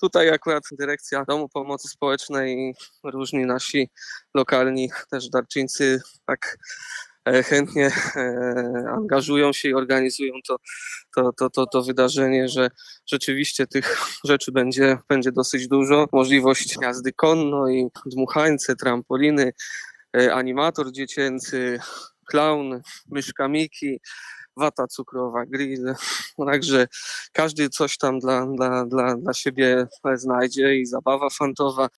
tutaj akurat dyrekcja Domu Pomocy Społecznej i różni nasi lokalni też darczyńcy tak chętnie angażują się i organizują to wydarzenie, że rzeczywiście tych rzeczy będzie dosyć dużo. Możliwość jazdy konno i dmuchańce, trampoliny, animator dziecięcy, klaun, myszka Miki, wata cukrowa, grill. Także każdy coś tam dla siebie znajdzie i zabawa fantowa.